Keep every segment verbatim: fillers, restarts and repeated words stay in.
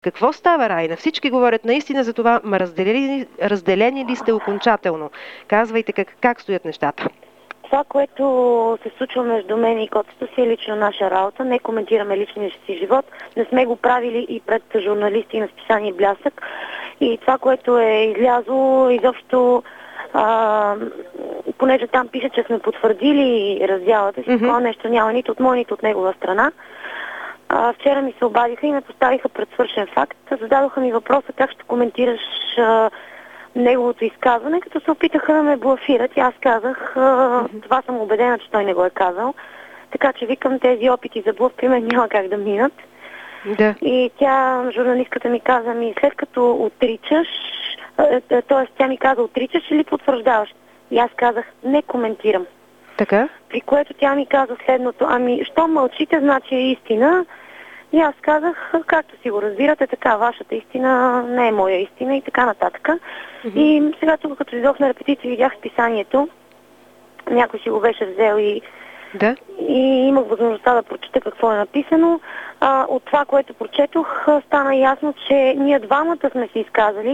Какво става, Райна? Всички говорят наистина за това, ма разделени, разделени ли сте окончателно? Казвайте как, как стоят нещата. Това, което се случва между мен и котето си, е лично наша работа. Не коментираме личния си живот. Не сме го правили и пред журналисти на списание Блясък. И това, което е излязло, изобщо, а, понеже там пише, че сме потвърдили раздялата си, mm-hmm. такова нещо няма нито от моя, нито от негова страна. А, вчера ми се обадиха и ме поставиха пред свършен факт. Зададоха ми въпроса как ще коментираш а, неговото изказване, като се опитаха да ме блафират. И аз казах, а, mm-hmm. това съм убедена, че той не го е казал. Така че викам, тези опити за блъф при мен няма как да минат. Да. И тя, журналистката ми каза, ми след като отричаш, т.е. тя ми каза, отричаш или потвърждаваш? И аз казах, не коментирам. Така? При което тя ми каза следното, ами, що мълчите, значи е истина. И аз казах, както си го разбирате, така, вашата истина не е моя истина и така нататък. Mm-hmm. И сега тук, като идох на репетиция, видях списанието, някой си го беше взел и, да. и имах възможността да прочета какво е написано. А, от това, което прочетох, стана ясно, че ние двамата сме се изказали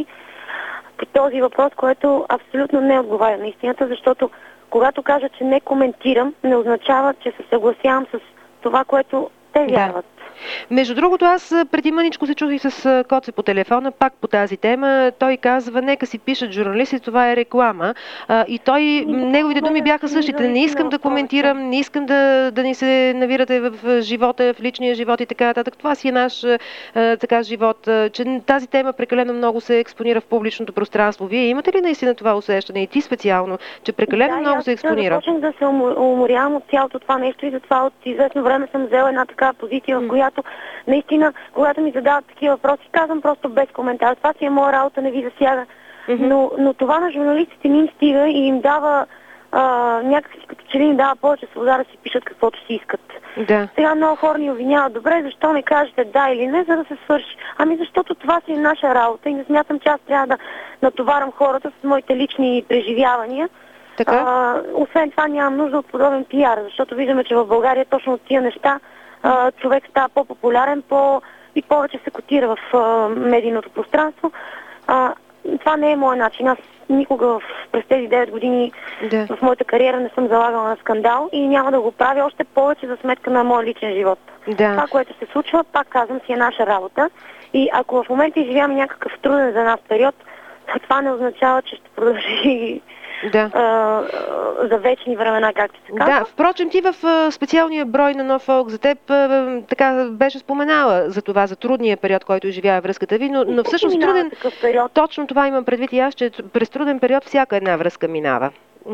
по този въпрос, който абсолютно не отговаря на истината, защото когато кажа, че не коментирам, не означава, че се съгласявам с това, което те вярват. Да. Между другото, аз преди мъничко се чух и с Коце по телефона, пак по тази тема. Той казва, нека си пишат журналисти, това е реклама. А, и той, и неговите думи бяха същите. Не искам да коментирам, не искам да, да ни се навирате в живота, в личния живот и така нататък. Това си е наш а, така живот. А, че тази тема прекалено много се експонира в публичното пространство. Вие имате ли наистина това усещане, и ти специално, че прекалено да, много се експонира? Да, започнах да се уморявам от цялото това нещо и затова от известно време съм взела една такава позиция, в която наистина, когато ми задават такива въпроси, казвам просто без коментар. Това си е моя работа, не ви засяга. Mm-hmm. Но, но това на журналистите не им стига и им дава а, някакси като че ли им дава повече свобода да си пишат каквото си искат. Да. Сега много хора ни обвиняват, добре, защо не кажете да или не, за да се свърши. Ами защото това си е наша работа и не смятам, че аз трябва да натоварам хората с моите лични преживявания. Така? А, освен това нямам нужда от подобен пиар, защото виждаме, че в България точно от тия неща Uh, човек става по-популярен по... и повече се котира в uh, медийното пространство. Uh, това не е моят начин. Аз никога в, през тези девет години да. в моята кариера не съм залагала на скандал и няма да го правя още повече за сметка на моя личен живот. Да. Това, което се случва, пак казвам, си е наша работа. И ако в момента изживяваме някакъв труден за нас период, това не означава, че ще продължи да. а, за вечни времена, както се казва. Да, впрочем, ти в специалния брой на Нов Фолк за теб така беше споменала за това, за трудния период, който изживява връзката ви, но, но всъщност труден... Точно това имам предвид и аз, че през труден период всяка една връзка минава.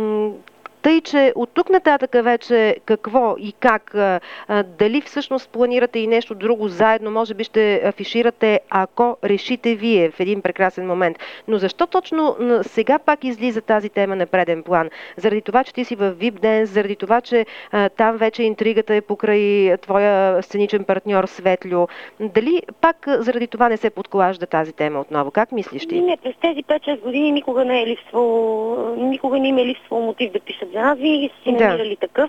Тъй, че от тук нататък вече какво и как, а, дали всъщност планирате и нещо друго заедно, може би ще афиширате, ако решите вие в един прекрасен момент. Но защо точно сега пак излиза тази тема на преден план? Заради това, че ти си в ви ай пи Dance, заради това, че а, там вече интригата е покрай твоя сценичен партньор Светлю. Дали пак заради това не се подклажда тази тема отново? Как мислиш ти? Не, през тези пет-шест години никога не е липсвал, никога не им е липсвал мотив да пишат за нас, винаги са си да. намирали такъв.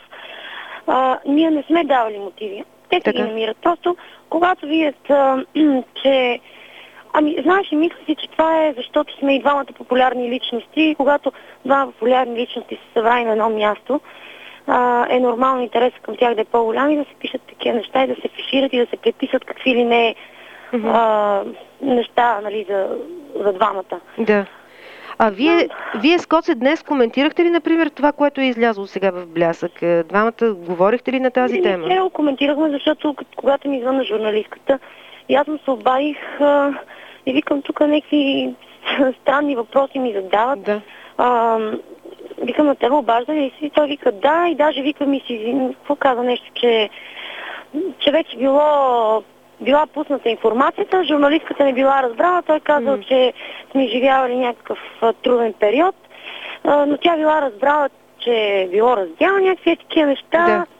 А, ние не сме давали мотиви. Те си ги намират. Просто, когато видят, а, че... Ами, знаеш, и мисля си, че това е защото сме и двамата популярни личности и когато двама популярни личности се събрани на едно място, а, е нормално интересът към тях да е по-голям и да се пишат такива неща и да се фишират и да се преписат какви ли не mm-hmm. а, неща, нали, за, за двамата. Да. А вие, вие с Коце днес коментирахте ли, например, това, което е излязло сега в Блясък? Двамата говорихте ли на тази не, тема? Не, не коментирахме, защото когато ми извън на журналистката, и аз му се обадих а, и викам, тук някакви странни въпроси ми задават. Да. А, викам, на тебе обажда ли си? Той вика, да, и даже вика ми си, какво каза нещо, че, че вече било... била пусната информацията, журналистката не била разбрала, той казал, mm. че сме живявали някакъв а, труден период, а, но тя била разбрала, че е било раздяла някакви такива неща. Да.